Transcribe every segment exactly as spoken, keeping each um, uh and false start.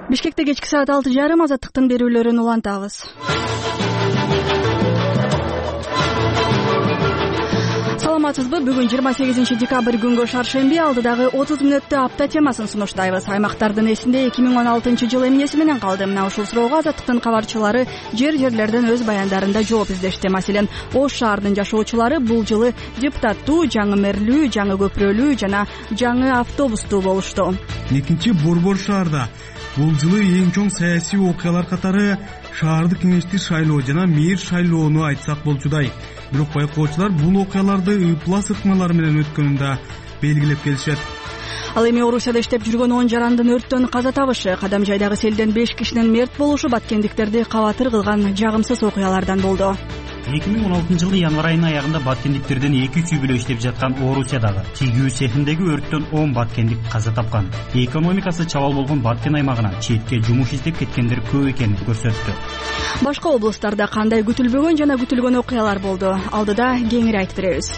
Бишкекте кечки саат алты жарым азаттыктын берүүлөрүн улантабыз. Саламатсызбы? Бүгүн жыйырма сегизинчи декабрь күнгө шаршемби алдыдагы отуз мүнөттө апта темасын сунуштайбыз. Аймактардын эсинде эки миң он алтынчы жыл эмнеси менен калды? Мына ушул суроого азаттыктын кабарчылары жер жерлерден өз баяндарында жооп издешти. Маселен, Ош шаардын жашоочулары бул жылы депутаттуу, жаңы мэрлүү, жаңы көпүрөлүү жана жаңы автобустуу болушту. Экинчи Борбор шаарда бул жылы эң чоң саясий окуялар катары шаардык кеңешти шайлоо жана мэр шайлоону айтсак болчудай. Бирок байкоочулар бул окуяларды ыплас ыкмалар менен өткөнүн да белгилеп келишет. Ал эми Орусияда иштеп жүргөн он жарандын өрттөн каза табышы, кадам жайдагы селден беш кишинин мерт болушу баткендиктерди кабатыр кылган жагымсыз окуялардан болду. эки миң он алтынчы жылы январь айынын аягында баткендиктерден эки үч үй бүлө иштеп жаткан Орусиядагы тигүү цехиндеги өрттөн он баткендик каза тапкан. Экономикасы чабал болгон Баткен аймагына четке жумуш издеп кеткендер көп экенин көрсөттү. Башка облустарда кандай күтүлбөгөн жана күтүлгөн окуялар болду? Алдыда кеңири айтып беребиз.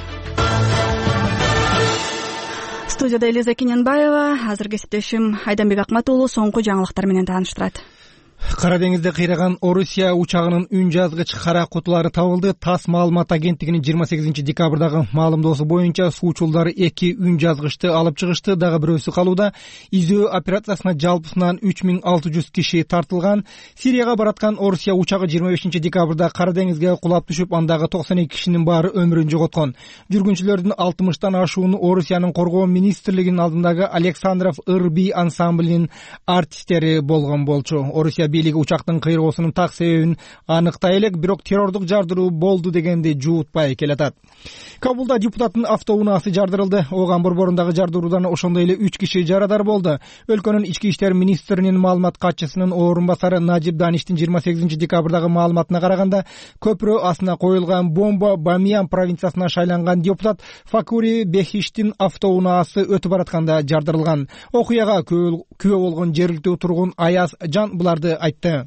Студияда Элиза Кененбаева, азыр кесиптешим Айданбек Акматуулу соңку жаңылыктар менен тааныштырат. Кара деңизде кыйраган Орусия учагынын үн жазгыч кара кутулары табылды. ТАСС маалымат агенттигинин жыйырма сегизинчи декабрдагы маалымдоосу боюнча суучулдар эки үн жазгычты алып чыгышты, дагы бирөөсү калууда. Изөө операциясына жалпысынан үч миң алты жүз киши тартылган. Сирияга бараткан Орусия учагы жыйырма бешинчи декабрда Кара деңизге кулап түшүп, андагы токсон эки кишинин баары өмүрүн жоготкон. Жүргүнчүлөрдүн алтымыштан ашууну Орусиянын коргоо министрлигинин алдындагы Александров ырби ансамблинин артисттери болгон болчу. Орусия бийлиги учактын кыйроосунун так себебин аныктай элек, бирок террордук жардыруу болду дегенди жуутпай келатат. Кабулда депутаттын автоунаасы жардырылды. Ооган борборундагы жардыруудан ошондой эле үч киши жарадар болду. Өлкөнүн ички иштер министринин маалымат катчысынын орун басары Najib Danishtин жыйырма сегизинчи декабрдагы маалыматына караганда, көпүрө астына коюлган бомба Бамиян провинциясына шайланган депутат Факури Бехиштин автоунаасы өтүп баратканда жардырылган. Окуяга күбө болгон жергиликтүү тургун Аяз Жан буларды айтты.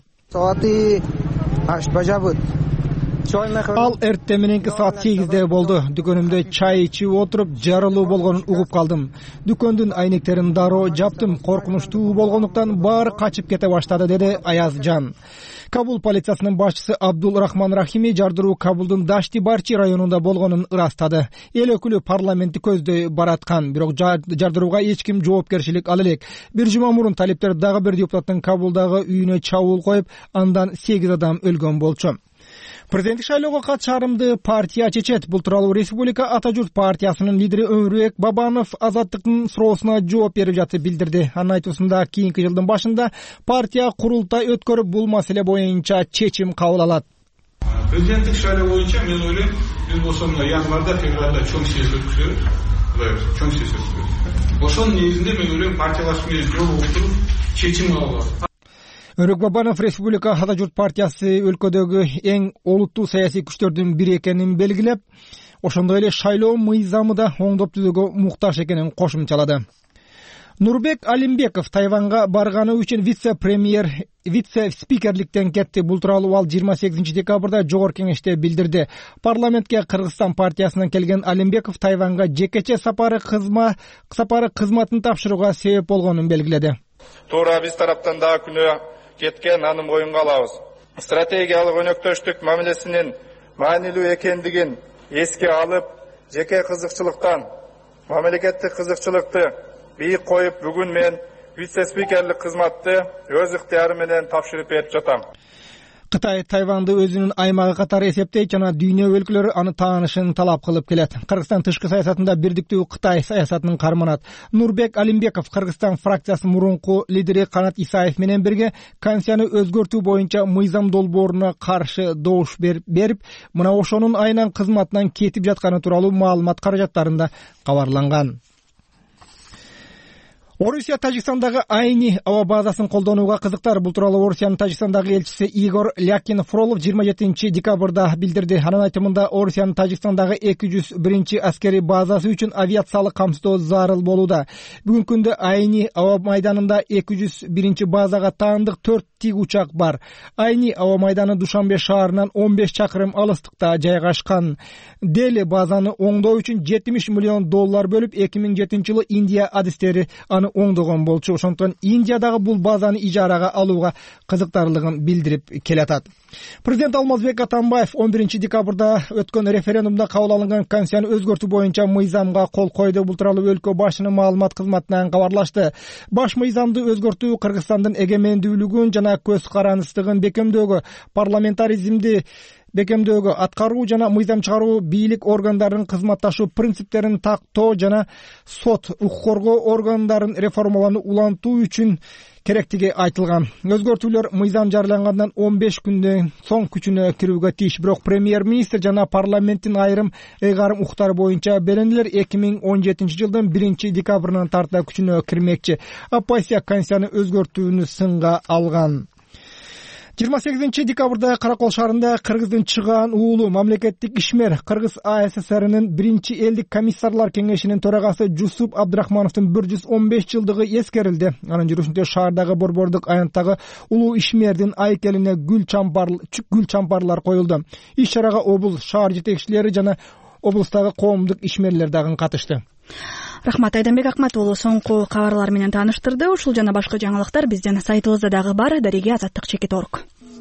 Ал эртең мененки саат сегизде болду. Дүкөнүмдө чай ичип отуруп, жарылуу болгонун угуп калдым. Дүкөндүн айнектерин дароо жаптым. Коркунучтуу болгондуктан баары качып кете баштады, деди Аяз Жан. Кабул полициясынын башчысы Абдул Рахман Рахими жардыруу Кабулдун Дашти Барчи районунда болгонун ырастады. Эл өкүлү парламентти көздөй бараткан, бирок жардырууга эч ким жоопкерчилик ала элек. Бир жума мурун талиптер дагы бир депутаттын Кабулдагы үйүнө чабуул коюп, андан сегиз адам өлгөн болчу. Президенттик шайлоого катышарымды партия чечет. Бул тууралуу Республика Ата журт партиясынын лидери Өмүрбек Бабанов азаттыктын суроосуна жооп берип жатып билдирди. Анын айтуусунда, кийинки жылдын башында партия курултай өткөрүп, бул маселе боюнча чечим кабыл алат. Президенттик шайлоо боюнча мен ойлойм, биз болсо январда, февралда чоң съезд өткүзөбүз. Чоң съезд өткүзөбүз. Ошонун негизинде мен ойлойм, партиялашуу менен жолугуп чечим кабыл алат. Өмүрбек Бабанов Республика Ата журт партиясы өлкөдөгү эң олуттуу саясий күчтөрдүн бири экенин белгилеп, ошондой эле шайлоо мыйзамы да оңдоп түзүүгө муктаж экенин кошумчалады. Нурбек Алимбеков Тайванга барганы үчүн вице-премьер, вице-спикерликтен кетти. Бул тууралуу ал жыйырма сегизинчи декабрда жогорку кеңеште билдирди. Парламентке Кыргызстан партиясынан келген Алимбеков Тайванга жекече сапары кызма сапары кызматын тапшырууга себеп болгонун белгиледи. Туура биз тараптан да күнөө кеткен, аны моюнга алабыз. Стратегиялык өнөктөштүк мамилесинин маанилүү экендигин эске алып, жеке кызыкчылыктан мамлекеттик кызыкчылыкты бийик коюп, бүгүн мен вице-спикерлик кызматты өз ыктыяры менен тапшырып берип жатам. Кытай Тайванды өзүнүн аймагы катары эсептейт жана дүйнө өлкөлөрү аны таанышын талап кылып келет. Кыргызстан тышкы саясатында бирдиктүү Кытай саясатынын карманат. Нурбек Алимбеков Кыргызстан фракциясынын мурунку лидери Канат Исаев менен бирге Конституцияны өзгөртүү боюнча мыйзам долбооруна каршы добуш берип, мына ошонун айынан кызматынан кетип жатканы тууралуу маалымат каражаттарында кабарланган. Орусия Тажикстандагы Айни аба базасын колдонууга кызыктар. Бул тууралуу Орусиянын Тажикстандагы элчиси Игор Лякин Фролов жыйырма жетинчи декабрда билдирди. Анын айтымында Орусиянын Тажикстандагы эки жүз биринчи аскери базасы үчүн авиациялык камсыздоо зарыл болууда. Бүгүнкү күндө Айни аба майданында эки жүз биринчи базага таандык төрт тик учак бар. Айни аба майданы Душанбе шаарынан он беш чакырым алыстыкта жайгашкан. Дели базаны оңдоо үчүн жетимиш миллион доллар бөлүп, эки миң жетинчи жылы Индия адистери аны оңдогон болчу. Ошондуктан Индиядагы бул базаны ижарага алууга кызыктарлыгын билдирип келатат. Президент Алмазбек Атамбаев он биринчи декабрда өткөн референдумда кабыл алынган конституцияны өзгөртүү боюнча мыйзамга кол койду. Бул тууралуу өлкө башынын маалымат кызматынан кабарлашты. Баш мыйзамды өзгөртүү Кыргызстандын эгемендүүлүгүн жана көз карандыстыгын бекемдөөгө, парламентаризмди бекемдөөгө, аткаруу жана мыйзам чыгаруу бийлик органдарынын кызматташуу принциптерин тактоо жана сот укук коргоо органдарын реформалоону улантуу үчүн керектиги айтылган. Өзгөртүүлөр мыйзам жарыялангандан он беш күндөн соң күчүнө кирүүгө тийиш. Бирок премьер-министр жана парламенттин айрым ыйгарым укуктары боюнча беренелер эки миң он жетинчи жылдын биринчи декабрынан тарта күчүнө кирмекчи. Оппозиция конституцияны өзгөртүүнү сынга алган. жыйырма сегизинчи декабрда Каракол шаарында Кыргыздын чыгаан уулу мамлекеттик ишмер Кыргыз А С С Р'нын биринчи элдик комиссарлар кеңешинин төрагасы Жусуп Абдрахмановдун бир жүз он беш жылдыгы эскерилди. Анын жүрүшүндө шаардагы борбордук аянттагы улуу ишмердин айкелине гүл чампар гүл чампарлар коюлду. Иш чарага облус, шаар жетекчилери жана облустагы коомдук ишмерлер дагы катышты. Рахмат, Айданбек Акмат уулу соңку кабарлар менен тааныштырды. Ушул жана башка жаңылыктар биздин сайтыбызда дагы бар. Дареги Азаттык чекит орг.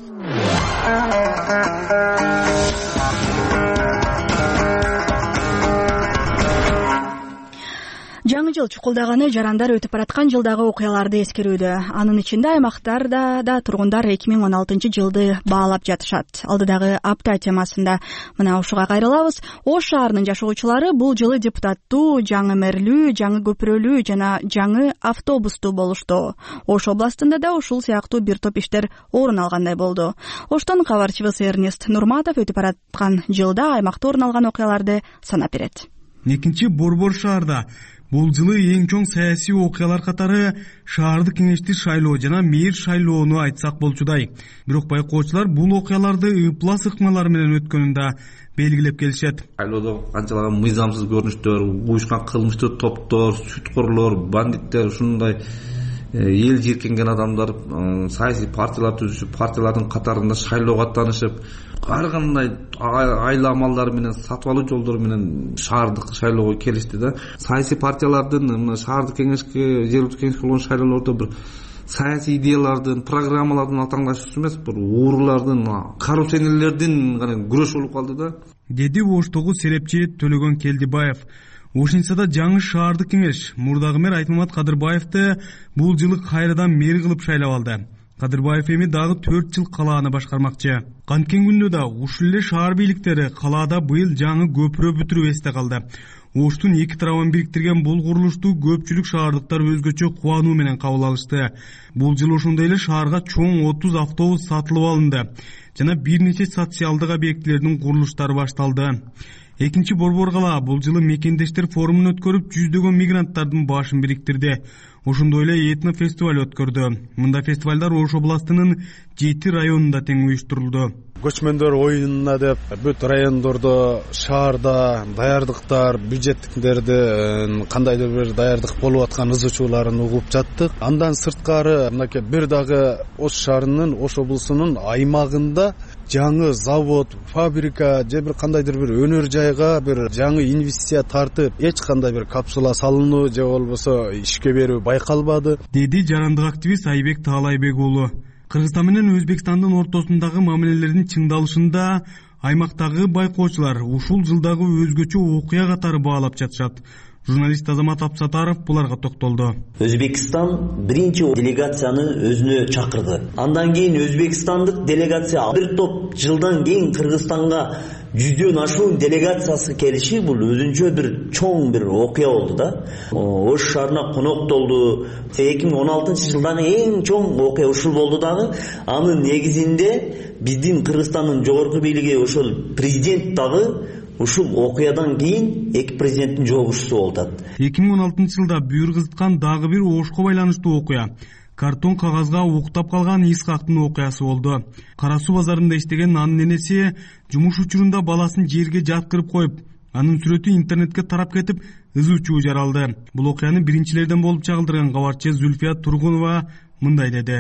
Жаңы жыл чукулдаганы жарандар өтүп бараткан жылдагы окуяларды эскерүүдө. Анын ичинде аймактарда да тургундар эки миң он алтынчы жылды баалап жатышат. Алдыдагы апта темасында мына ушуга кайрылабыз. Ош шаарынын жашоочулары бул жылы депутаттуу, жаңы мэрлүү, жаңы көпүрөлүү жана жаңы автобустуу болушту. Ош областында да ушул сыяктуу бир топ иштер орун алгандай болду. Оштон кабарчыбыз Эрнест Нурматов өтүп бараткан жылда аймакта орун алган окуяларды санап берет. Экинчи борбор шаарда бул жылы эң чоң саясий окуялар катары шаардык кеңешти шайлоо жана мэр шайлоону айтсак болчудай. Бирок байкоочулар бул окуяларды ыплас ыкмалар менен өткөнүн да белгилеп келишет. Шайлоодо канчалаган мыйзамсыз көрүнүштөр, уюшкан кылмыштуу топтор, сүткорлор, бандиттер, ушундай эл жиркенген адамдар саясий партиялар түзүшүп, партиялардын катарында шайлоого аттанышып, ар кандай айла амалдар менен, сатып алуу жолдору менен шаардык шайлоого келишти да. Саясий партиялардын мына шаардык кеңешке, жергиликтүү кеңешке болгон шайлоолордо бир саясий идеялардын, программалардын алтаңдашуусу эмес, бир уурулардын, коррупционерлердин гана күрөш болуп калды да. Деди Оштогу серепчи Төлөгөн Келдибаев. Ошентсе да жаңы шаардык кеңеш мурдагы мэр Айтмамат Кадырбаевди бул жылы кайрадан мэр кылып шайлап алды. Кадырбаев эми дагы төрт жыл калааны башкармакчы. Канткен күндө да ушул эле шаар бийликтери калаада быйыл жаңы көпүрө бүтүрүп эсте калды. Оштун эки тарабын бириктирген бул курулушту көпчүлүк шаардыктар өзгөчө кубануу менен кабыл алышты. Бул жылы ошондой эле шаарга чоң отуз автобус сатылып алынды жана бир нече социалдык объектилердин курулуштары башталды. Экинчи борбор кала бул жылы мекендештер форумун өткөрүп, жүздөгөн мигранттардын башын бириктирди. Ошондой эле этно фестиваль өткөрдү. Мында фестивалдар Ош областынын жети районунда тең уюштурулду. Көчмөндөр оюнуна деп бүт райондордо, шаарда даярдыктар, бюджеттиктерди кандайдыр бир даярдык болуп аткан ызычууларын угуп жаттык. Андан сырткары мынакей бир дагы Ош шаарынын, Ош облусунун аймагында жаңы завод, фабрика же бир кандайдыр бир өнөр жайга бир жаңы инвестиция тартып, эч кандай бир капсула салынуу же болбосо ишке берүү байкалбады, деди жарандык активист Айбек Таалайбек уулу. Кыргызстан менен Өзбекстандын ортосундагы мамилелердин чыңдалышында аймактагы байкоочулар ушул жылдагы өзгөчө окуя катары баалап жатышат. Журналист Азамат Апсатаров буларга токтолду. Өзбекстан биринчи делегацияны өзүнө чакырды. Андан кийин Өзбекстандык делегация бир топ жылдан кийин Кыргызстанга жүздөн ашуун делегациясы келиши бул өзүнчө бир чоң бир окуя болду да. Ош шаарына коноктолду. эки миң он алтынчы жылдан эң чоң окуя ушул болду дагы. Анын негизинде биздин Кыргызстандын жогорку бийлиги ошол президент дагы ушул окуядан кийин эки президенттин жогушуусу болду. эки миң он алтынчы жылда бүйүр кызыткан дагы бир Ошко байланыштуу окуя. Картон кагазга уктап калган Исхактын окуясы болду. Кара суу базарында иштеген анын энеси жумуш учурунда баласын жерге жаткырып коюп, анын сүрөтү интернетке тарап кетип, ызы чуу жаралды. Бул окуяны биринчилерден болуп чагылдырган кабарчы Зүлфия Тургунова мындай деди.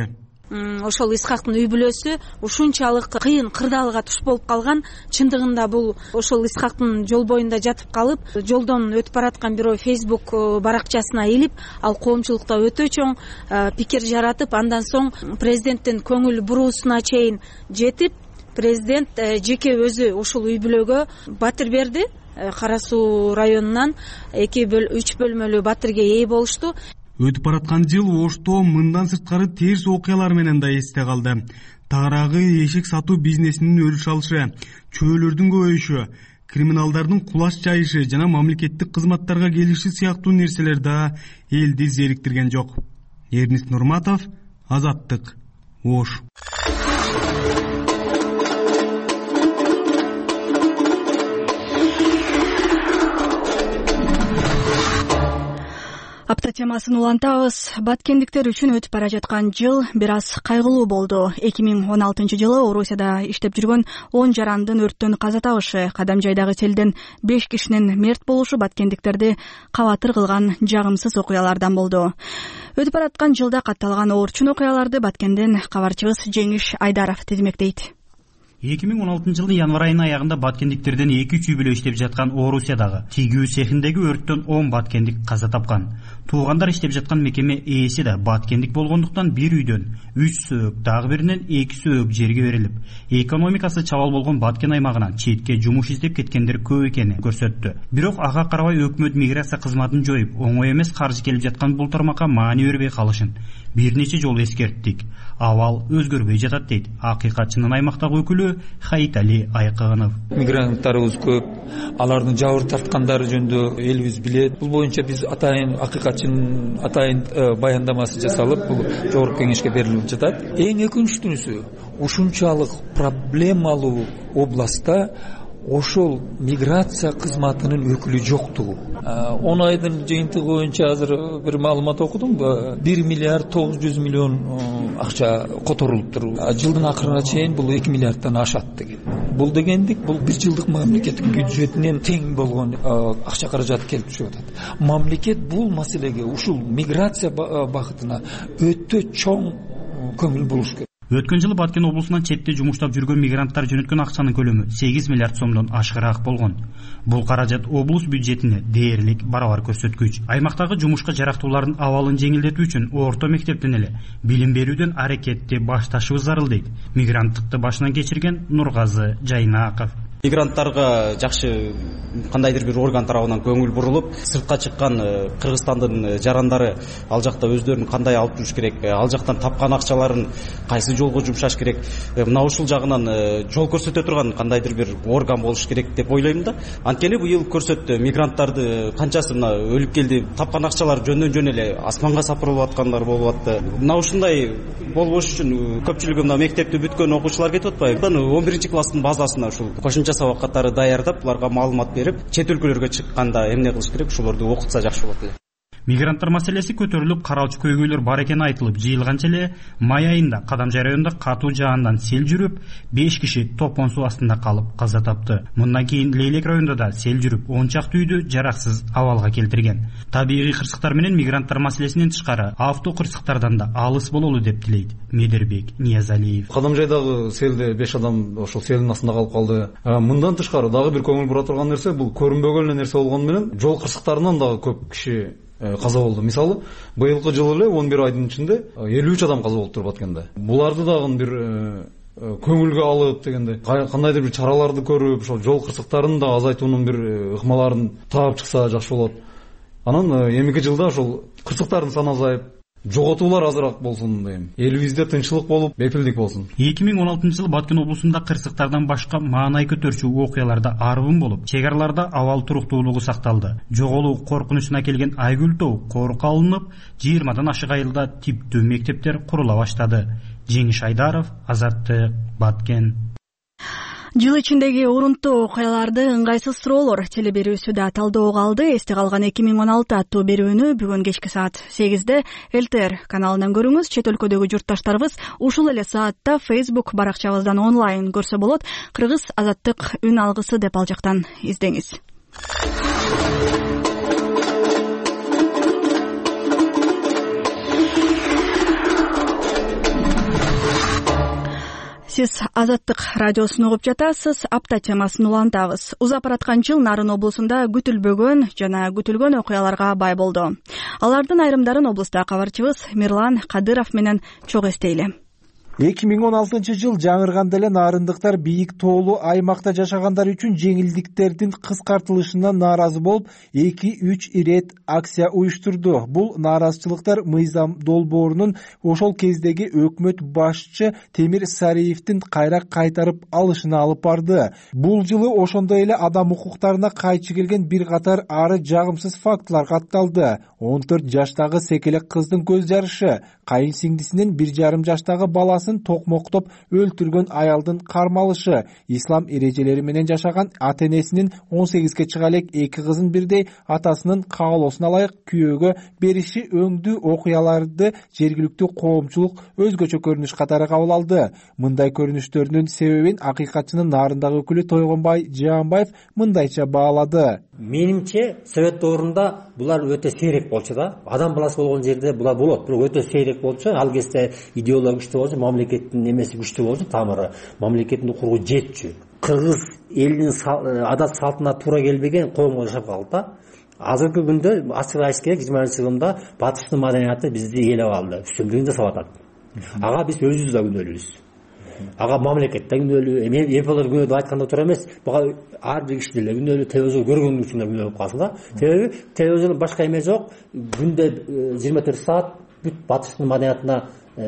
ошол Исхактын үй бүлөсү ушунчалык кыйын кырдаалга туш болуп калган. Чындыгында бул ошол Исхактын жол боюнда жатып калып, жолдон өтүп бараткан бирөө Facebook баракчасына илип, ал коомчулукта өтө чоң пикир жаратып, андан соң президенттин көңүл буруусуна чейин жетип, президент жеке өзү ушул үй бүлөгө батир берди. Кара Суу районунан эки үч бөлмөлүү батирге ээ болушту. Өтүп бараткан жыл Ошто мындан сырткары терс окуялар менен да эсте калды. Тагыраагы эшик сатуу бизнесинин өрүш алышы, чөөлөрдүн көбөйүшү, криминалдардын кулаш жайышы жана мамлекеттик кызматтарга келиши сыяктуу нерселер да элди зериктирген жок. Эрнис Нурматов, Азаттык, Ош. Апта темасын улантабыз. Баткендиктер үчүн өтүп бара жаткан жыл бир аз кайгылуу болду. эки миң он алтынчы жылы Орусияда иштеп жүргөн он жарандын өрттөн каза табышы, кадам жайдагы селден беш кишинин мерт болушу баткендиктерди кабатыр кылган жагымсыз окуялардан болду. Өтүп бараткан жылда катталган оорчун окуяларды Баткенден кабарчыбыз Жеңиш Айдаров тизмектейт. эки миң он алтынчы жылдын январь айынын аягында баткендиктерден эки үч үй бүлө иштеп жаткан Орусиядагы тигүү цехиндеги өрттөн он баткендик каза тапкан. Туугандар иштеп жаткан мекеме ээси да баткендик болгондуктан бир үйдөн үч сөөк, дагы биринен эки сөөк жерге берилип, экономикасы чабал болгон Баткен аймагынан четке жумуш издеп кеткендер көп экенин көрсөттү. Бирок ага карабай өкмөт миграция кызматын жоюп, оңой эмес каржы келип жаткан бул тармакка маани бербей калышын бир нече жолу эскерттик. Абал өзгөрбөй жатат дейт акыйкатчынын аймактагы өкүлү Хайтали Айкыгынов. Мигранттарыбыз көп, алардын жабыр тарткандары жөнүндө элибиз билет. Бул боюнча биз атайын акыйкатчынын атайын баяндамасы жасалып, бул жогорку кеңешке берилип жатат. Эң өкүнүчтүүсү, ушунчалык проблемалуу областта ошол миграция кызматынын өкүлү жоктугу. он айдын жыйынтыгы боюнча азыр бир маалымат окудум. бир миллиард тогуз жүз миллион акча которулуптур. Жылдын акырына чейин бул эки миллиарддан ашат деген. Бул дегендик, бул бир жылдык мамлекеттик бюджетинен тең болгон акча каражат келип түшүп атат. Мамлекет бул маселеге, ушул миграция багытына өтө чоң көңүл буруш керек. Өткөн жылы Баткен облусунан четте жумуштап жүргөн мигранттар жөнөткөн акчанын көлөмү сегиз миллиард сомдон ашыгыраак болгон. Бул каражат облус бюджетине дээрлик барабар көрсөткүч. Аймактагы жумушка жарактуулардын абалын жеңилдетүү үчүн орто мектептен эле билим берүүдөн аракетти башташыбыз зарыл дейт мигранттыкты башынан кечирген Нургазы Жайнаков. Мигранттарга жакшы кандайдыр бир орган тарабынан көңүл бурулуп, сыртка чыккан Кыргызстандын жарандары ал жакта өздөрүн кандай алып жүрүш керек, ал жактан тапкан акчаларын кайсы жолго жумшаш керек, мына ушул жагынан жол көрсөтө турган кандайдыр бир орган болуш керек деп ойлойм да. Анткени быйыл көрсөттү, мигранттарды канчасы мына өлүп келди, тапкан акчалар жөндөн жөн эле асманга сапырылып аткандар болуп атты. Мына ушундай болбош үчүн көпчүлүгү мына мектепти бүткөн окуучулар кетип атпайбы? он биринчи класстын базасына ушул кошумча сабак катары даярдап, буларга маалымат берип, чет өлкөлөргө чыкканда эмне кылыш керек, ошолорду окутса жакшы болот эле. Мигранттар маселеси көтөрүлүп, каралчу көйгөйлөр бар экени айтылып, жыйылганча эле май айында Кадамжай районунда катуу жаандан сел жүрүп, беш киши топон суу астында калып каза тапты. Мындан кийин Лейлек районунда да сел жүрүп, он чакты үйдү жараксыз абалга келтирген. Табигый кырсыктар менен мигранттар маселесинен тышкары авто кырсыктардан да алыс бололу деп тилейт Медербек Ниязалиев. Кадамжайдагы селде беш адам ошол селдин астында калып калды. Мындан тышкары дагы бир көңүл бура турган нерсе, бул көрүнбөгөн эле нерсе болгону менен жол кырсыктарынан дагы көп киши каза болду. Мисалы, быйылкы жылы эле он бир айдын ичинде элүү үч адам каза болуптур Баткенде. Буларды дагы бир көңүлгө алып дегенде, кандайдыр бир чараларды көрүп, ошол жол кырсыктарын да азайтуунун бир ыкмаларын таап чыкса жакшы болот. Анан эмки жылда ошол кырсыктардын саны азайып, жоготуулар азыраак болсун дейм. Элибизде тынччылык болуп, бепилдик болсун. эки миң он алтынчы жылы Баткен облусунда кырсыктардан башка маанай көтөрчү окуяларда арбын болуп, чек араларда абал туруктуулугу сакталды. Жоголуу коркунучуна келген Айгүл тоо корукка алынып, жыйырмадан ашык айылда типтүү мектептер курула баштады. Жеңиш Айдаров, Азаттык, Баткен. Жыл ичиндеги орунтуу окуяларды ыңгайсыз суроолор телеберүүсү да талдоого алды. Эсте калган эки миң он алты аттуу берүүнү бүгүн кечки саат сегизде эл тэ эр каналынан көрүңүз. Чет өлкөдөгү журтташтарыбыз ушул эле саатта Facebook баракчабыздан онлайн көрсө болот. Кыргыз Азаттык үн алгысы деп ал жактан издеңиз. Сиз Азаттык радиосун угуп жатасыз. Апта темасын улантабыз. Узап бараткан жыл Нарын облусунда күтүлбөгөн жана күтүлгөн окуяларга бай болду. Алардын айрымдарын облуста кабарчыбыз Мирлан Кадыров менен чогуу эстейли. эки миң он алтынчы жыл жаңырганда эле нарындыктар бийик тоолуу аймакта жашагандар үчүн жеңилдиктердин кыскартылышынан нааразы болуп, эки үч ирет акция уюштурду. Бул нааразычылыктар мыйзам долбоорунун ошол кездеги өкмөт башчы Темир Сариевдин кайра кайтарып алышына алып барды. Бул жылы ошондой эле адам укуктарына кайчы келген бир катар ары жагымсыз фактылар катталды. он төрт жаштагы секелек кыздын көз жарышы, кайын сиңдисинин бир жарым жаштагы баласын токмоктоп өлтүргөн аялдын кармалышы, ислам эрежелери менен жашаган ата-энесинин он сегизге чыга элек эки кызын бирдей атасынын каалоосуна ылайык күйөөгө бериши өңдүү окуяларды жергиликтүү коомчулук өзгөчө көрүнүш катары кабыл алды. Мындай көрүнүштөрдүн себебин акыйкатчынын Нарындагы өкүлү Тойгонбай Жаанбаев мындайча баалады. Менимче совет доорунда булар өтө сейрек болчу да. Адам баласы болгон жерде булар болот, бирок өтө сейрек болчу. Ал кезде идеология күчтүү болчу, мамлекеттин эмеси күчтүү болчу, тамыры, мамлекеттин куруу жетчү. Кыргыз элинин адат салтына туура келбеген коомго жашап калды да. Азыркы күндө ачык айтыш керек, жыйырманчы жылында батыштын маданияты бизди ээлеп алды, үстөмдүгүн жасап атат. Ага биз өзүбүз да күнөөлүүбүз. Ага мамлекет да күнөөлүү, эми эпилер күнөө деп айтканда туура эмес. Буга ар бир киши деле күнөөлүү, телевизор көргөн үчүн да күнөөлүп калсын да. Себеби телевизордун башка эме жок, күндө жыйырма төрт саат бүт батыштын маданиятына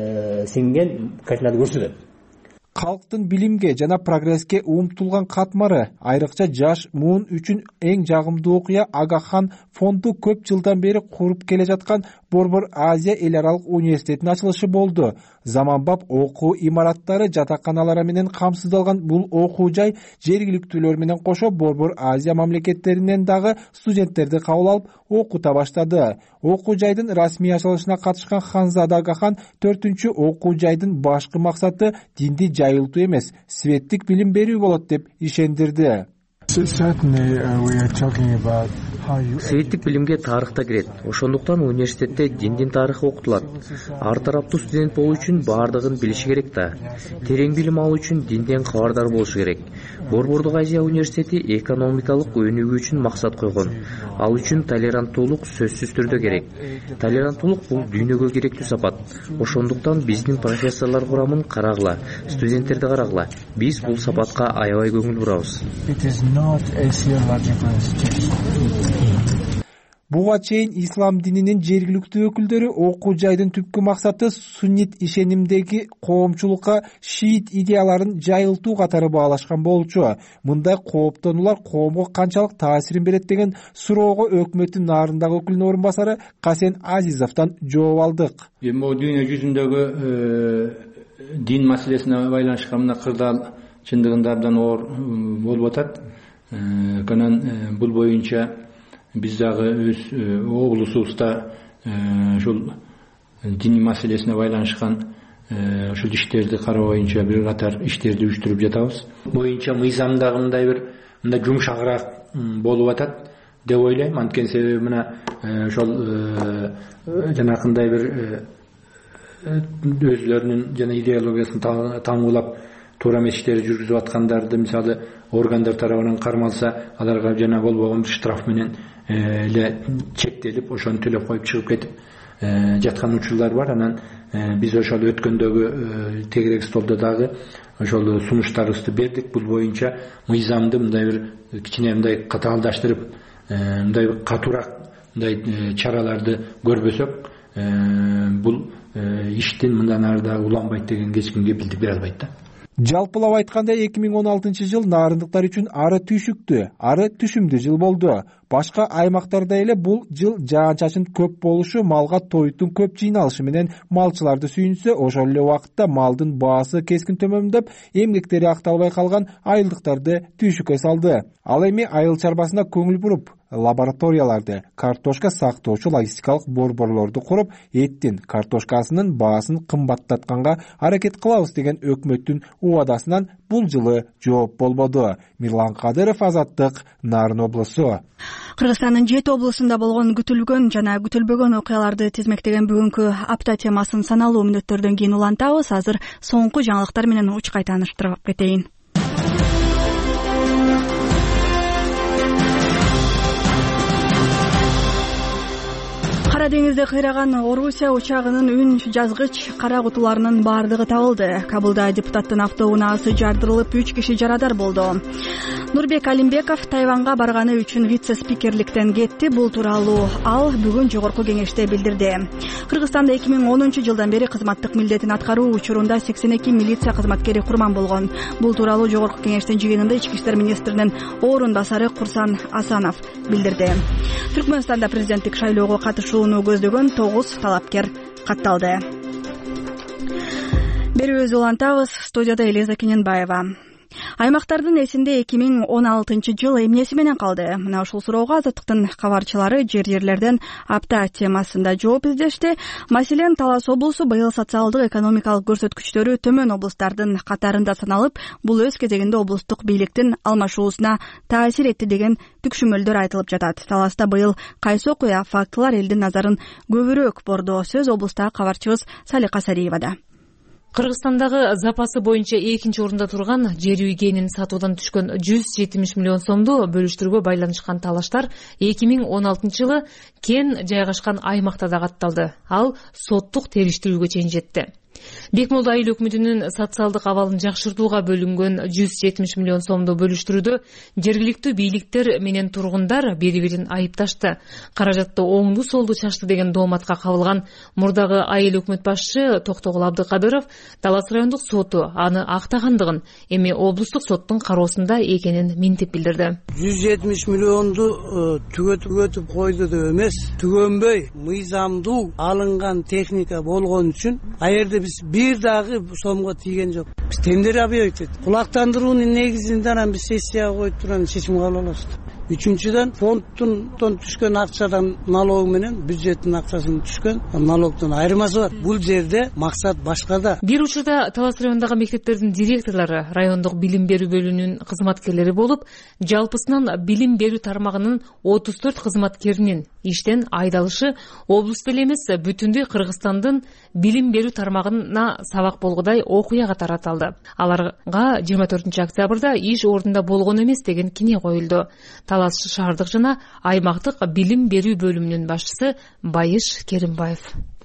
сиңген картиналарды көрсөтөт. Калктын билимге жана прогресске умтулган катмары, айрыкча жаш муун үчүн эң жагымдуу окуя Агахан фонду көп жылдан бери куруп келе жаткан Борбор Азия эл аралык университетинин ачылышы болду. Заманбап окуу имараттары, жатаканалары менен камсыздалган бул окуу жай жергиликтүүлөр менен кошо Борбор Азия мамлекеттеринен дагы студенттерди кабыл алып окута баштады. Окуу жайдын расмий ачылышына катышкан Ханзада Агахан төртүнчү окуу жайдын башкы максаты динди жайылтуу эмес, светтик билим берүү болот деп ишендирди. Светтик билимге тарых да кирет. Ошондуктан университетте диндин тарыхы окутулат. Ар тараптуу студент болуу үчүн баардыгын билиши керек да. Терең билим алуу үчүн динден кабардар болушу керек. Борбордук Азия университети экономикалык өнүгүү үчүн максат койгон. Ал үчүн толеранттуулук сөзсүз түрдө керек. Толеранттуулук бул дүйнөгө керектүү сапат. Ошондуктан биздин профессорлор курамын карагыла, студенттерди карагыла. Биз бул сапатка аябай көңүл бурабыз. Буга чейин ислам дининин жергиликтүү өкүлдөрү окуу жайдын түпкү максаты суннит ишенимдеги коомчулукка шиит идеяларын жайылтуу катары баалашкан болчу. Мындай кооптонуулар коомго канчалык таасирин берет деген суроого өкмөттүн Нарындагы өкүлүнүн орун басары Касен Азизовдон жооп алдык. Эми могу дүйнө жүзүндөгү дин маселесине байланышкан мына кырдаал чындыгында абдан оор болуп атат. Канан бул боюнча биз дагы өз облусубузда ушул диний маселесине байланышкан ушул иштерди кароо боюнча бир катар иштерди уюштуруп жатабыз. Боюнча мыйзамдагы мындай бир мындай жумшагыраак болуп атат деп ойлойм. Анткени себеби мына ошол жанакындай бир өзлөрүнүн жана идеологиясын таңгуулап туура эмес иштерди жүргүзүп аткандарды мисалы органдар тарабынан кармалса, аларга жана болбогон штраф менен эле чектелип, ошону төлөп коюп чыгып кетип жаткан учурлар бар. Анан биз ошол өткөндөгү тегерек столдо дагы ошол сунуштарыбызды бердик. Бул боюнча мыйзамды мындай бир кичине мындай катаалдаштырып, мындай бир катуураак мындай чараларды көрбөсөк, бул иштин мындан ары да уланбайт деген эч кимге билдирип бере албайт да. Жалпылап айтканда эки миң он алтынчы жыл нарындыктар үчүн ары түйшүктүү, ары түшүмдүү жыл болду. Башка аймактарда эле бул жыл жаан-чачын көп болушу, малга тойтун көп жыйналышы менен малчыларды сүйүнсө, ошол эле убакытта малдын баасы кескин төмөндөп, эмгектери акталбай калган айылдыктарды түйшүккө салды. Ал эми айыл чарбасына көңүл буруп, лабораторияларды, картошка сактоочу логистикалык борборлорду куруп, эттин, картошкасынын баасын кымбаттатканга аракет кылабыз деген өкмөттүн убадасынан бул жылы жооп болбоду. Мирлан Кадыров, Азаттык, Нарын облусу. Кыргызстандын жети облусунда болгон күтүлгөн жана күтүлбөгөн окуяларды тизмектеген бүгүнкү апта темасын саналуу мүнөттөрдөн кийин улантабыз. Азыр соңку жаңылыктар менен учкай тааныштырып кетейин. Кара деңизде кыйраган Орусия учагынын үн жазгыч кара кутуларынын баардыгы табылды. Кабылда депутаттын автоунаасы жардырылып, үч киши жарадар болду. Нурбек Алимбеков Тайванга барганы үчүн вице-спикерликтен кетти. Бул тууралуу ал бүгүн жогорку кеңеште билдирди. Кыргызстанда эки миң онунчу жылдан бери кызматтык милдетин аткаруу учурунда сексен эки милиция кызматкери курман болгон. Бул тууралуу жогорку кеңештин жыйынында ички иштер министринин орун басары Курсан Асанов билдирди. Түркмөнстанда президенттик шайлоого катышууну көздөгөн тогуз талапкер катталды. Берүүбүздү улантабыз. Студияда Элиза Кененбаева. Аймактардын эсинде эки миң он алтынчы жыл эмнеси менен калды? Мына ушул суроого Азаттыктын кабарчылары жер жерлерден апта темасында жооп издешти. Маселен, Талас облусу быйыл социалдык экономикалык көрсөткүчтөрү төмөн облустардын катарында саналып, бул өз кезегинде облустук бийликтин алмашуусуна таасир этти деген түкшүмөлдөр айтылып жатат. Таласта быйыл кайсы окуя, фактылар элдин назарын көбүрөөк борду? Сөз облустагы кабарчыбыз Салика Сариевада. Кыргызстандагы запасы боюнча экинчи орунда турган жер үйгенин сатуудан түшкөн жүз жетимиш миллион сомду бөлүштүрүүгө байланышкан талаштар эки миң он алтынчы жылы кен жайгашкан аймакта да катталды. Ал соттук териштирүүгө чейин жетти. Бекмолда айыл өкмөтүнүн социалдык абалын жакшыртууга бөлүнгөн жүз жетимиш миллион сомду бөлүштүрүүдө жергиликтүү бийликтер менен тургундар бири-бирин айыпташты. Каражатты оңду солду чачты деген дооматка кабылган мурдагы айыл өкмөт башчы Токтогул Абдыкадыров Талас райондук соту аны актагандыгын, эми облустук соттун кароосунда экенин минтип билдирди. жүз жетимиш миллионду түгөтүп койду деп эмес, түгөнбөй мыйзамдуу алынган техника болгон үчүн а жерде биз бир дагы сомго тийген жок. Биз тендер объявить эттик. Кулактандыруунун негизинде анан биз сессияга коюп турган чечим кабыл алабыз. Үчүнчүдөн фондтон түшкөн акчадан налог менен бюджеттин акчасынан түшкөн налогдун айырмасы бар. Бул жерде максат башкада. Бир учурда Талас районундагы мектептердин директорлору райондук билим берүү бөлүмүнүн кызматкерлери болуп, жалпысынан билим берүү тармагынын отуз төрт кызматкеринин иштен айдалышы облусту эле эмес, бүтүндөй Кыргызстандын билим берүү тармагына сабак болгудай окуяга таратылды. Аларга жыйырма төртүнчү октябрда иш ордунда болгон эмес деген кине коюлду. Талас шаардык жана аймактык билим берүү бөлүмүнүн башчысы Байыш Керимбаев.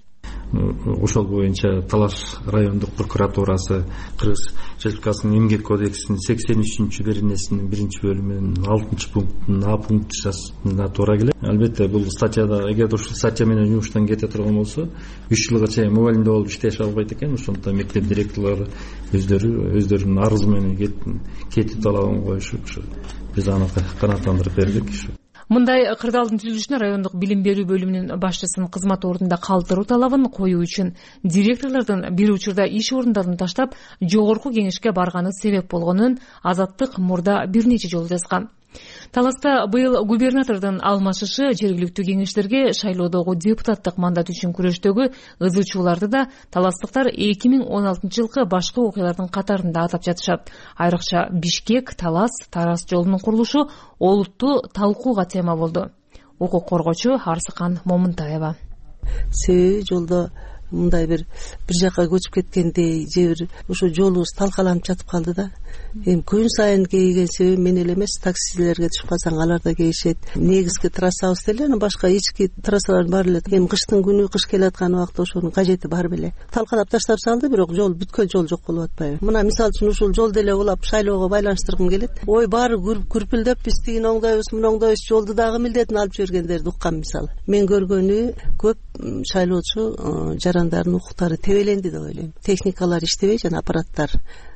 Ошол боюнча Талаш райондук прокуратурасы Кыргыз Республикасынын эмгек кодексинин сексен үчүнчү беренесинин биринчи бөлүмүнүн алтынчы пунктунун А пунктуна туура келет. Албетте бул статьяда, эгер ушул статья менен жумуштан кете турган болсо, үч жылга чейин мобилинде болуп иштеше албайт экен. Ошондуктан мектеп директорлору өздөрү өздөрүнүн арызы менен кетүү талабын коюшуп, биз аны канааттандырып бердик. Мындай кырдаалдын түзүлүшүнө райондук билим берүү бөлүмүнүн башчысын кызмат ордунда калтыруу талабын коюу үчүн директорлордун бир учурда иш орундарын таштап жогорку кеңешке барганы себеп болгонун Азаттык мурда бир нече жолу жазган. Таласта быйыл губернатордун алмашышы жергиликтүү кеңештерге шайлоодогу депутаттык мандат үчүн күрөштөгү ызычууларды да таластыктар эки миң он алтынчы жылкы башка окуялардын катарында атап жатышат. Айрыкча Бишкек, Талас, Тарас жолунун курулушу олуттуу талкууга тема болду. Укук коргоочу Арсыкан Момунтаева. Себеби жолдо мындай бир бир жакка көчүп кеткендей, же бир ошо жолубуз талкаланып жатып калды да. Эми күн сайын кейген себеби мен эле эмес, таксилерге түшүп калсаң алар да кейишет. Негизги трассабыз деле, анан башка ички трассалар бар эле. Эми кыштын күнү, кыш келаткан убакта ошонун кажети бар беле. Талкалап таштап салды, бирок жол бүткөн жол жок болуп атпайбы? Мына мисалы үчүн ушул жол деле улап шайлоого байланыштыргым келет. Ой, баары күрпүлдөп, биз тигин оңдойбуз, муну оңдойбуз, жолду дагы милдетин алып жибергендерди уккан мисалы. Мен көргөнү көп шайлоочу жарандардын укуктары тебеленди деп ойлойм. Техникалар иштебей жана аппараттар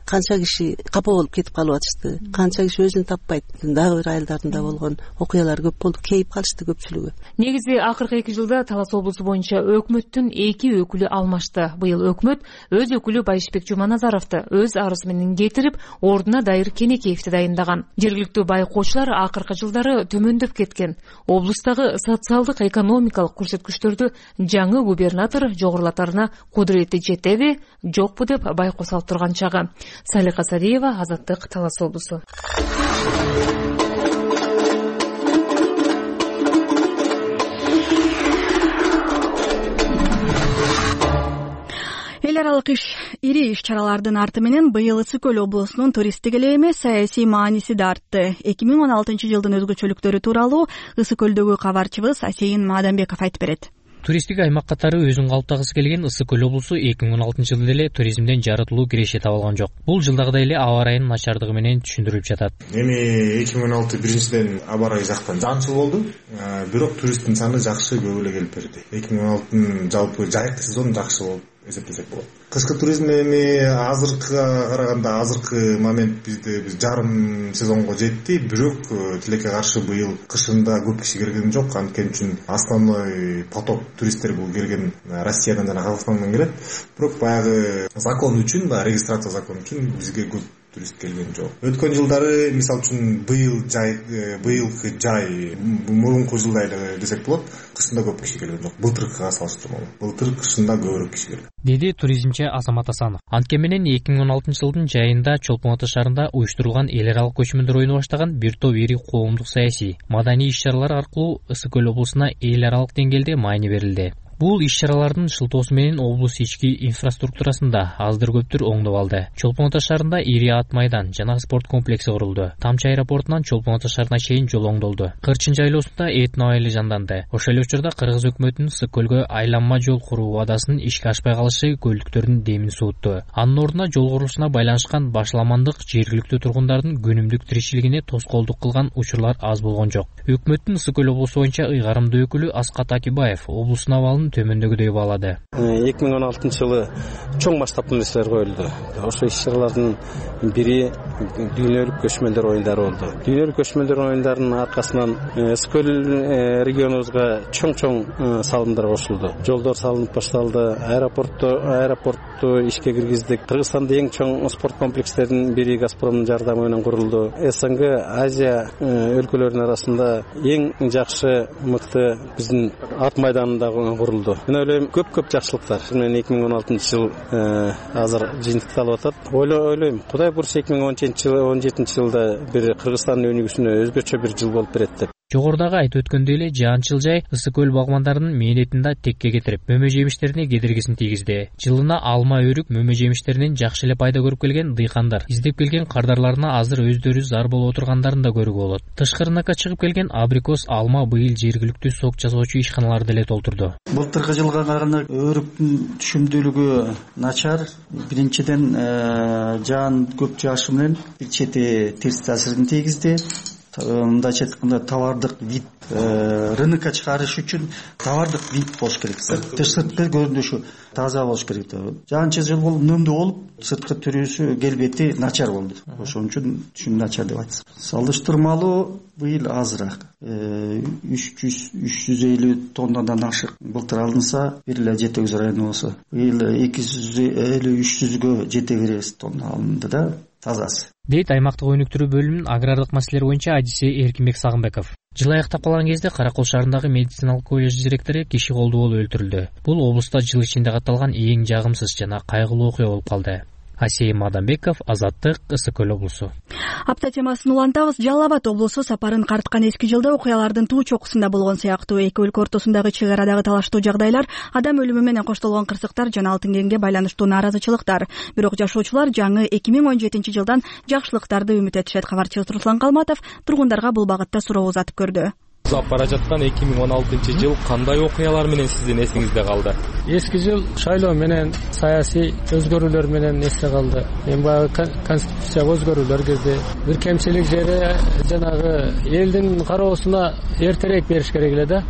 канча киши капа болуп кетип калып атышты, канча киши өзүн таппайт, дагы бир айылдарында болгон окуялар көп болду, кейип калышты көпчүлүгү. Негизи акыркы эки жылда Талас облусу боюнча өкмөттүн эки өкүлү алмашты. Быйыл өкмөт өз өкүлү Байышбек Жуманазаровду өз арызы менен кетирип, ордуна Дайыр Кенекеевди дайындаган. Жергиликтүү байкоочулар акыркы жылдары төмөндөп кеткен. Облустагы социалдык экономикалык көрсөткүчтөрдү жаңы губернатор жогорулатарына кудурети жетеби, жокпу деп байкоо салып турган чагы. Салика Садиева, Азаттык, Талас облусу. Эл аралык иш ири иш чаралардын арты менен быйыл Ысык Көл облусунун туристтик эле эмес саясий мааниси да артты. эки миң он алтынчы жылдын өзгөчөлүктөрү тууралуу Ысык Көлдөгү кабарчыбыз Асейин Мадамбеков айтып берет. Туристтик аймак катары өзүн калыптагысы келген Ысык Көл облусу эки миң он алтынчы жылда эле туризмден жарытылуу киреше таба алган жок. Бул жылдагыдай эле аба ырайынын начардыгы менен түшүндүрүлүп жатат. Эми эки миң он алты биринчиден аба ырайы жактан жанчыл болду, бирок туристтин саны жакшы көп эле келип берди. эки миң он алтынын жалпы жайкы сезон жакшы болуп эсептесек болот. Кышкы туризм эми азыркыга караганда азыркы момент бизде биз жарым сезонго жетти, бирок тилекке каршы быйыл кышында көп киши келген жок, анткени үчүн основной поток туристтер бул келген Россиядан жана Казакстандан келет. Бирок баягы закон үчүн, баягы регистрация закону үчүн бизге көп турист келген жок. Өткөн жылдары мисалы үчүн быйыл жай быйылкы жай мурунку жылдай эле десек болот, кышында көп киши келген жок. Былтыркыга салыштырмалуу. Былтыр кышында көбүрөөк киши келген. Деди туризмчи Азамат Асанов. Анткени менен эки миң он алтынчы жылдын жайында Чолпон Ата шаарында уюштурулган эл аралык көчмөндөр оюну баштаган бир топ ири коомдук саясий, маданий иш-чаралар аркылуу Ысык Көл облусуна эл аралык деңгээлде маани берилди. Бул иш-чаралардын шылтоосу менен облус ички инфраструктурасында аздыр көптүр оңдоп алды. Чолпон Ата шаарында ири ат майдан жана спорт комплекси курулду. Тамчы аэропортунан Чолпон Ата шаарына чейин жол оңдолду. Кырчын жайлоосунда этно айылы жанданды. Ошол эле учурда Кыргыз өкмөтүнүн Ысык Көлгө айланма жол куруу убадасынын ишке ашпай калышы көлдүктөрдүн демин суутtu. Анын ордуна жол курулушуна байланышкан башламандык жергиликтүү тургундардын күнүмдүк тиричилигине тоскоолдук кылган учурлар аз болгон жок. Өкмөттүн Ысык Көл облусу боюнча ыйгарымдуу өкүлү Аскат Акибаев облустун абалын төмөндөгүдөй баалады. эки миң он алтынчы жылы чоң масштабтуу нерселер коюлду. Ошо иш-чаралардын бири дүйнөлүк көчмөндөр оюндары болду. Дүйнөлүк көчмөндөр оюндарынын аркасынан Ысык Көл регионубузга чоң-чоң салымдар кошулду. Жолдор салынып башталды, аэропортто аэропортту ишке киргиздик. Кыргызстанда эң чоң спорт комплекстердин бири Газпромдун жардамы менен курулду. СНГ, Азия өлкөлөрүнүн арасында эң жакшы мыкты биздин ат майданында курулду. Мен ойлойм, көп-көп жакшылыктар менен эки миң он алтынчы жыл азыр жыйынтыкталып атат. Ойлойм, Кудай буйруса эки миң он жетинчи жылда бир Кыргызстандын өнүгүүсүнө өзгөчө бир жыл болуп берет деп. Жогорудагы айтып өткөндөй эле жаанчыл жай Ысык Көл багмандарынын мээнетин да текке кетирип, мөмө жемиштерине кедергисин тийгизди. Жылына алма, өрүк, мөмө жемиштеринен жакшы эле пайда көрүп келген дыйкандар издеп келген кардарларына азыр өздөрү зар болуп отургандарын да көрүүгө болот. Тышкырынакка чыгып келген абрикос, алма быйыл жергиликтүү сок жасоочу ишканаларды эле толтурду. Былтыркы жылга караганда өрүктүн түшүмдүүлүгү начар. Биринчиден жаан көп жаашы менен бир чети терс таасирин тийгизди. Мындайча айтканда товардык вид рынокко чыгарыш үчүн товардык вид болуш керек. Сырткы көрүнүшү таза болуш керек. Жаанчы жыл болуп нөмдүү болуп, сырткы түрүсү, келбети начар болду. Ошон үчүн түшүм начар деп айтсам. Салыштырмалуу быйыл азыраак. үч жүз элүү тоннадан ашык былтыр алынса, бир эле жети жүз району болсо, быйыл эки жүз элүү үч жүзгө жете беребиз тонна алынды да. Тазасы. Дейт аймактык өнүктүрүү бөлүмүнүн агрардык маселелер боюнча адиси Эркинбек Сагынбеков. Жыл аяктап калган кезде Каракол шаарындагы медициналык колледж директору киши колдуу болуп өлтүрүлдү. Бул облуста жыл ичинде катталган эң жагымсыз жана кайгылуу окуя болуп калды. Асейин Мадамбеков, Азаттык, Ысык Көл облусу. Апта темасын улантабыз. Жалал Абад облусу сапарын карткан эски жылда окуялардын туу чокусунда болгон сыяктуу эки өлкө ортосундагы чек арадагы талаштуу жагдайлар, адам өлүмү менен коштолгон кырсыктар жана алтын кенге байланыштуу нааразычылыктар. Бирок жашоочулар жаңы эки миң он жетинчи жылдан жакшылыктарды үмүт этишет. Кабарчыбыз Руслан Калматов тургундарга бул багытта суроо узатып көрдү. Узап бара жаткан эки миң он алтынчы жыл кандай окуялар менен сиздин эсиңизде калды? Эски жыл шайлоо менен саясий өзгөрүүлөр менен эсте калды. Эми баягы конституцияга өзгөрүүлөр кирди. Бир кемчилик жери жанагы элдин кароосуна эртерээк бериш керек эле да.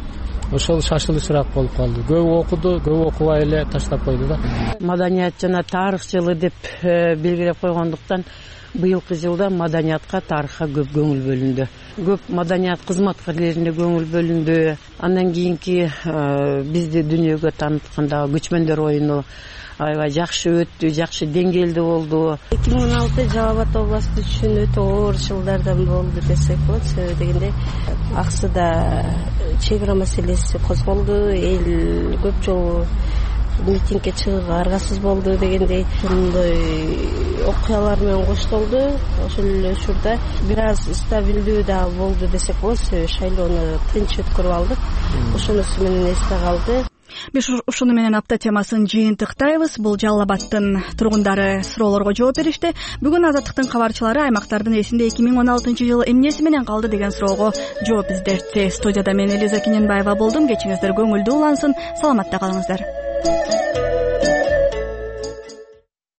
ошол шашылышыраак болуп калды. Көп окуду, көп окубай эле таштап койду да. Маданият жана тарых жылы деп белгилеп койгондуктан быйылкы жылда маданиятка, тарыхка көп көңүл бөлүндү. Көп маданият кызматкерлерине көңүл бөлүндү. Андан кийинки бизди дүйнөгө тааныткандагы көчмөндөр оюну аябай жакшы өттү, жакшы деңгээлде болду. эки миң он алты Жалал Абад областы үчүн өтө оор жылдардан болду десек болот. Себеби дегенде Аксыда чек ара маселеси козголду, эл көп жолу митингге чыгууга аргасыз болду дегендей ошондой окуялар менен коштолду. Ошол эле учурда бир аз стабилдүү да болду десек болот. Себеби шайлоону тынч өткөрүп алдык. Ошонусу менен эсте калды. Биз ушуну менен апта темасын жыйынтыктайбыз. Бул Жалал Абадтын тургундары суроолорго жооп беришти. Бүгүн Азаттыктын кабарчылары аймактардын эсинде эки миң он алтынчы жылы эмнеси менен калды деген суроого жооп издешти. Студияда мен Элиза Кененбаева болдум. Кечиңиздер көңүлдүү улансын. Саламатта калыңыздар.